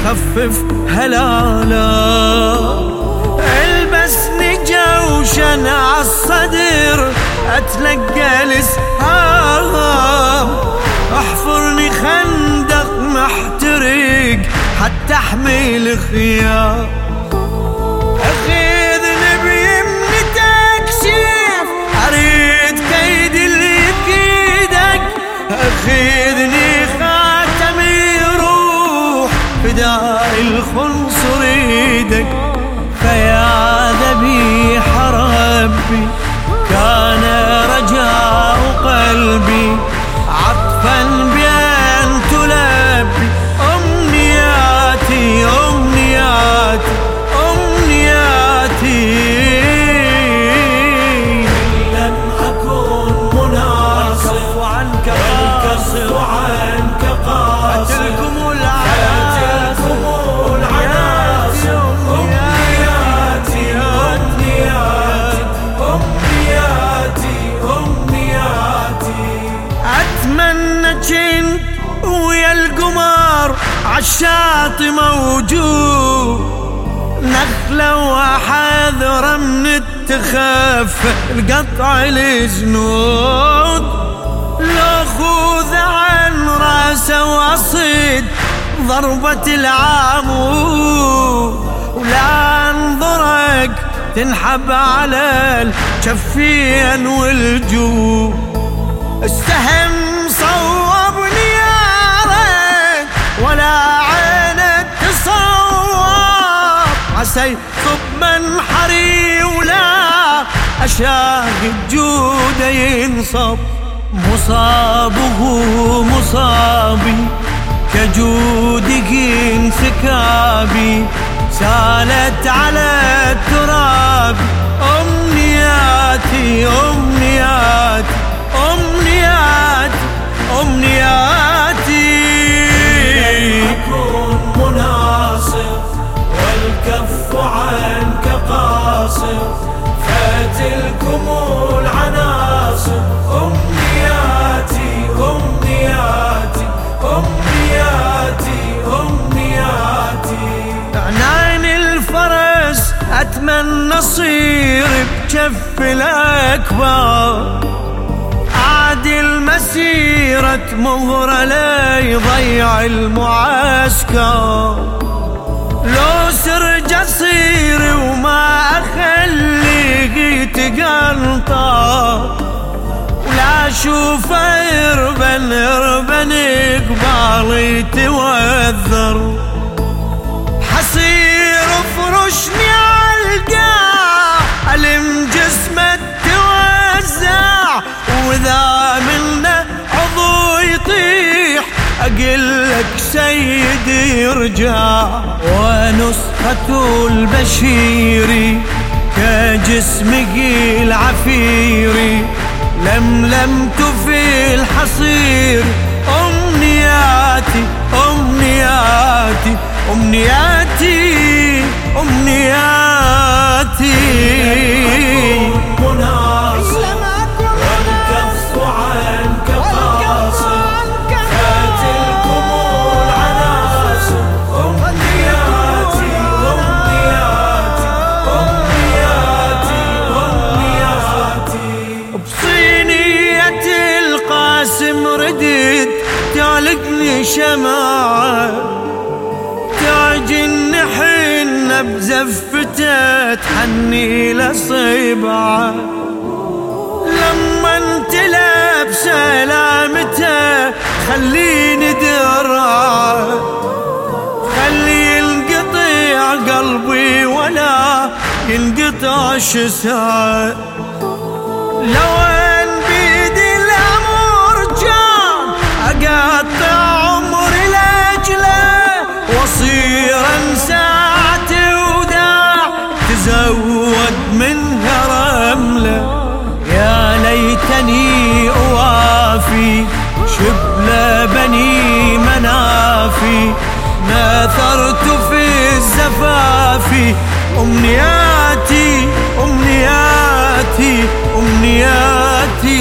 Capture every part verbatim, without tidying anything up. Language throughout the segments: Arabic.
خفف هلالا، البسني جوشن عالصدر اتلقى الاسهام، احفرني خندق محترق حتى احمل خيام، اخذني بيمنتك سيف اريد كيد اللي بيدك، اخذني خاتم يروح فداء الخنصر ايدك، فيا ذبيح ربي كان رجاء قلبي عطفا بأن تلبي أمنياتي أمنياتي أمنياتي، لم أكن مناصر عنك والكف عنك قاصر، أتلكم العناصر أمنياتي أمنياتي أمنياتي أمنياتي، أتمنى كنت ويا القمر عالشاطئ موجود، نخلة وحذرة من التخف القطع الجنود، لو خوذ عن راسه واصيد ضربة العمود، ولا انظرك تنحب على الكفين والجود، السهم صوبني يا ريت ولا عينك تصور، عسى يصب منحري ولا أشاهد جوده ينصب، مصابه مصابي كجودك انسكابي، سالت على التراب أمنياتي أمنياتي أمنياتي أمنياتي، أكون مناصر والكف عنك قاصر، فتلكم العناصر أمنياتي أمنياتي أمنياتي أمنياتي، عنان الفرس أتمنى أصير بكف الأكبر، أعدل مسيرة مهرة لا يضيع المعسكر، لو سر جصير وما أخليه يتقنطر، ولا أشوف إربن إربن قبالي يتوذر، حصير فرشني عالقاع ألم جسمه توزع، وإذا منا عضو يطيح أقلك سيدي يرجع، ونسخة البشيري كجسمك العفيري لملمت في الحصير، أمنياتي أمنياتي أمنياتي أمنياتي، مناصر والكف عنك قاصر، فتلكم العناصر أمنياتي أمنياتي أمنياتي أمنياتي، بصينية القاسم ردت تعلقني شمعة، تاج النحن بزفته تحني لصيبعه، لما انتلى بسلامته خليني درعه، خلي ينقطع قلبي ولا ينقطع شسعه، لو ان بيدي الامر جان اقطع عمري لاجله، وصيرا ساعتي وداع تزود منها رمله، يا ليتني اوافي شبل بني منافي، ناثرت في الزفاف أمنياتي أمنياتي أمنياتي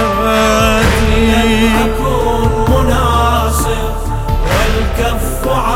أمنياتي، أكون مناصر والكف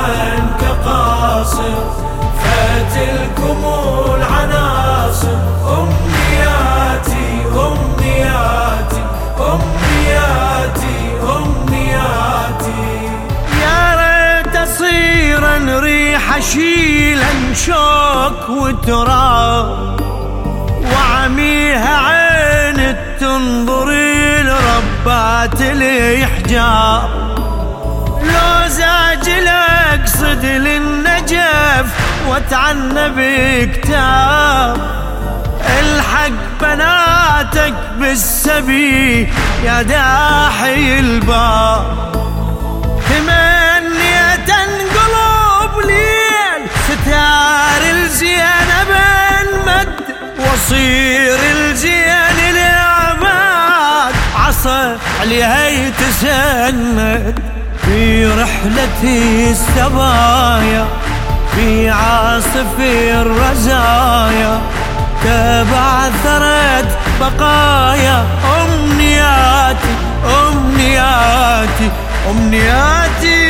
أشيلا شوك وتراب، وعميها عين تنظري لربات الإحجاب. لو زاجل أقصد للنجف واتعنى بكتاب، الحق بناتك بالسبي يا داحي الباب. تمنيت انقلب ليل ستار الزينب انمد، وصير الزين العباد عصا عليها يتسند. في رحلتي السبايا في عاصف الرزايا، تبعثرت بقايا أمنياتي أمنياتي أمنياتي.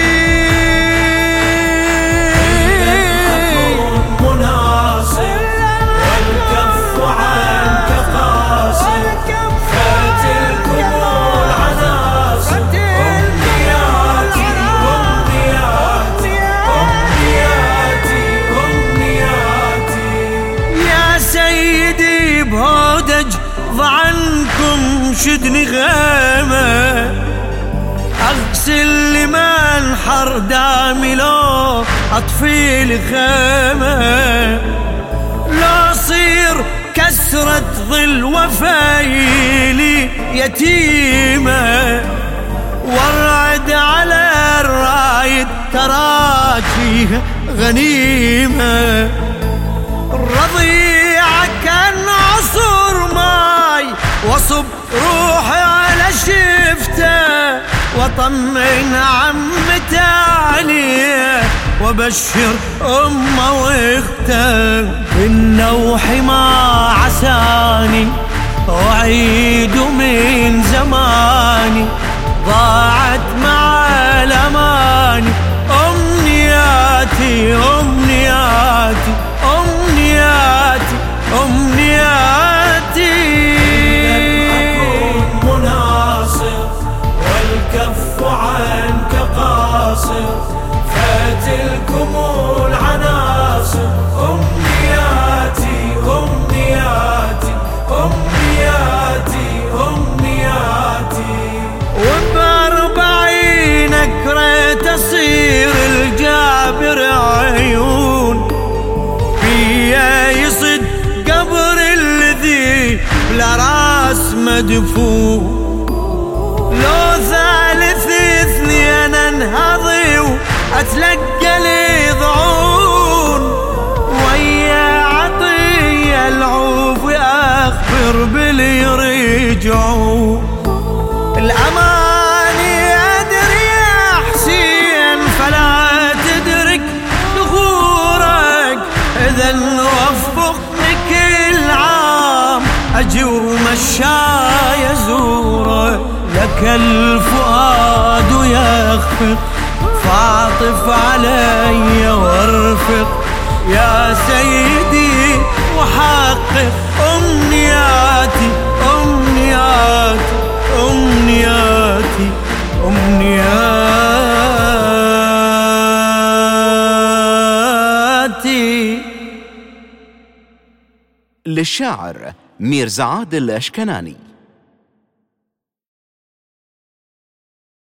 مناصر والكف عنك قاصر، فات الكمول عناصر. أمنياتي أمنياتي أمنياتي أمنياتي. يا سيدي بهودج ضعنكم شدني غيمة، أغسل لمن حر دامي لو أطفي الخيمة. لا صير كسرة ظل وفايلي يتيمة، وارعد على الرايد تراكيها غنيمة. الرضيعة كان عصر ماي، وصب روحي على شفته، وطمن عمته عليه، وبشر امه واخته. بالنوح ما عساني اعيد من زماني، ضاعت مع الاماني امنياتي امنياتي امنياتي امنياتي. مناصر والكف عنك قاصر، فات الكمول عناصر. أمنياتي أمنياتي أمنياتي أمنياتي. وبأربعينك ريت أصير الجابر عيون، فيا يصد قبر الذي بلا راس مدفون. لو ثالث اثنين انهضي واتلقى لي ضعون، ويا عطية العوف اخبر باللي يرجعون. الاماني ادري يا حسين فلا تدرك ظهورك، اذا نوفقني كل عام اجي ومشاي ازورك. لك الفؤاد يخفق فاعطف علي وارفق يا سيدي، وحقق أمنياتي أمنياتي أمنياتي أمنياتي. للشاعر ميرزا عادل الأشكناني.